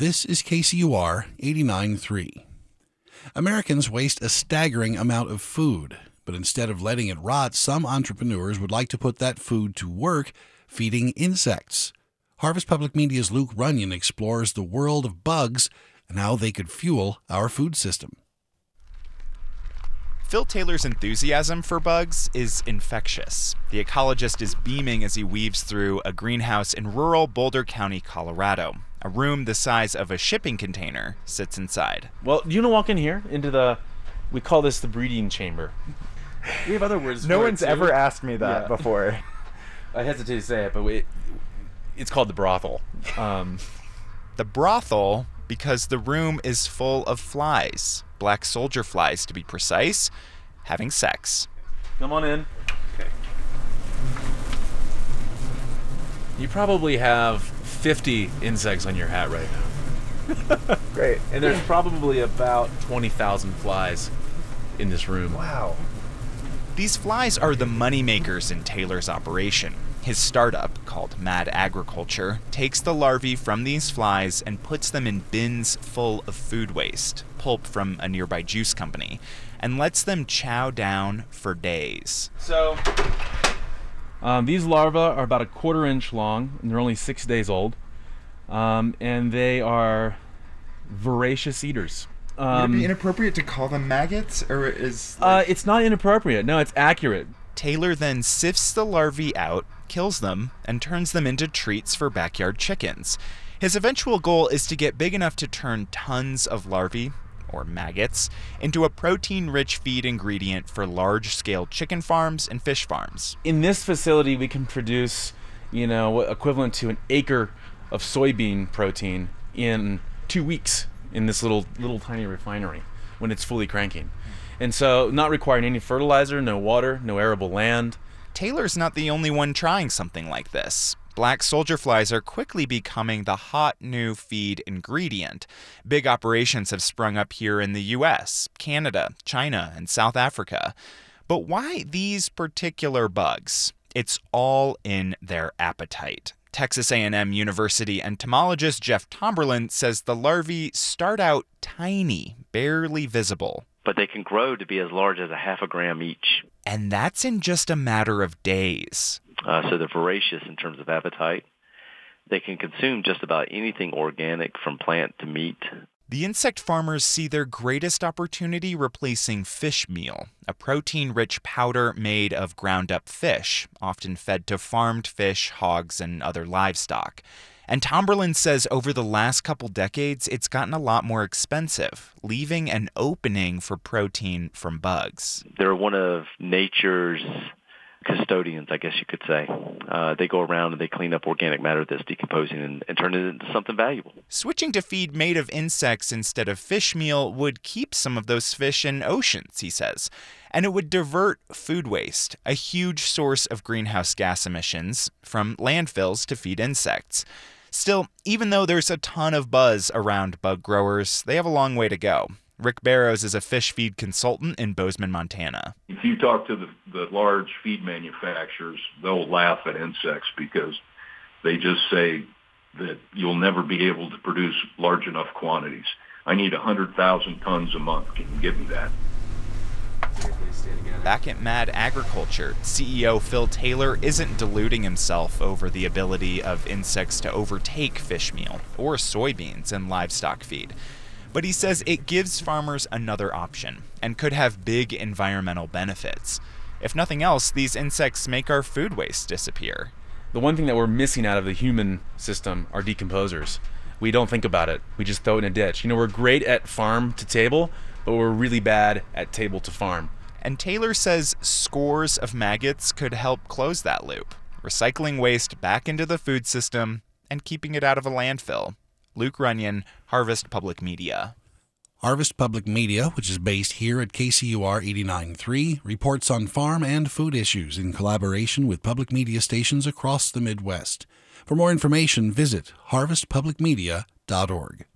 This is KCUR 89.3. Americans waste a staggering amount of food, but instead of letting it rot, some entrepreneurs would like to put that food to work feeding insects. Harvest Public Media's Luke Runyon explores the world of bugs and how they could fuel our food system. Phil Taylor's enthusiasm for bugs is infectious. The ecologist is beaming as he weaves through a greenhouse in rural Boulder County, Colorado. A room the size of a shipping container sits inside. Well, you want to walk in here we call this the breeding chamber. We have other words. No one's ever asked me that before. I hesitate to say it, but it's called the brothel. The brothel because the room is full of flies, black soldier flies to be precise, having sex. Come on in. Okay. You probably have 50 insects on your hat right now. Great. And there's probably about 20,000 flies in this room. Wow. These flies are the moneymakers in Taylor's operation. His startup, called Mad Agriculture, takes the larvae from these flies and puts them in bins full of food waste, pulp from a nearby juice company, and lets them chow down for days. So, these larvae are about a 1/4 inch long, and they're only 6 days old, and they are voracious eaters. Would it be inappropriate to call them maggots, or is... It's not inappropriate. No, it's accurate. Taylor then sifts the larvae out, kills them, and turns them into treats for backyard chickens. His eventual goal is to get big enough to turn tons of larvae, or maggots, into a protein-rich feed ingredient for large-scale chicken farms and fish farms. In this facility, we can produce, equivalent to an acre of soybean protein in 2 weeks in this little tiny refinery when it's fully cranking. And so, not requiring any fertilizer, no water, no arable land. Taylor's not the only one trying something like this. Black soldier flies are quickly becoming the hot new feed ingredient. Big operations have sprung up here in the US, Canada, China, and South Africa. But why these particular bugs? It's all in their appetite. Texas A&M University entomologist Jeff Tomberlin says the larvae start out tiny, barely visible. But they can grow to be as large as a 0.5 gram each. And that's in just a matter of days. So they're voracious in terms of appetite. They can consume just about anything organic from plant to meat. The insect farmers see their greatest opportunity replacing fish meal, a protein-rich powder made of ground-up fish, often fed to farmed fish, hogs, and other livestock. And Tomberlin says over the last couple decades, it's gotten a lot more expensive, leaving an opening for protein from bugs. They're one of nature's custodians, I guess you could say. They go around and they clean up organic matter that's decomposing and turn it into something valuable. Switching to feed made of insects instead of fish meal would keep some of those fish in oceans, he says. And it would divert food waste, a huge source of greenhouse gas emissions, from landfills to feed insects. Still, even though there's a ton of buzz around bug growers, they have a long way to go. Rick Barrows is a fish feed consultant in Bozeman, Montana. If you talk to the large feed manufacturers, they'll laugh at insects because they just say that you'll never be able to produce large enough quantities. I need 100,000 tons a month. Can you give me that? Back at Mad Agriculture, CEO Phil Taylor isn't deluding himself over the ability of insects to overtake fish meal or soybeans in livestock feed. But he says it gives farmers another option and could have big environmental benefits. If nothing else, these insects make our food waste disappear. The one thing that we're missing out of the human system are decomposers. We don't think about it. We just throw it in a ditch. We're great at farm to table, but we're really bad at table to farm. And Taylor says scores of maggots could help close that loop, recycling waste back into the food system and keeping it out of a landfill. Luke Runyon, Harvest Public Media. Harvest Public Media, which is based here at KCUR 89.3, reports on farm and food issues in collaboration with public media stations across the Midwest. For more information, visit harvestpublicmedia.org.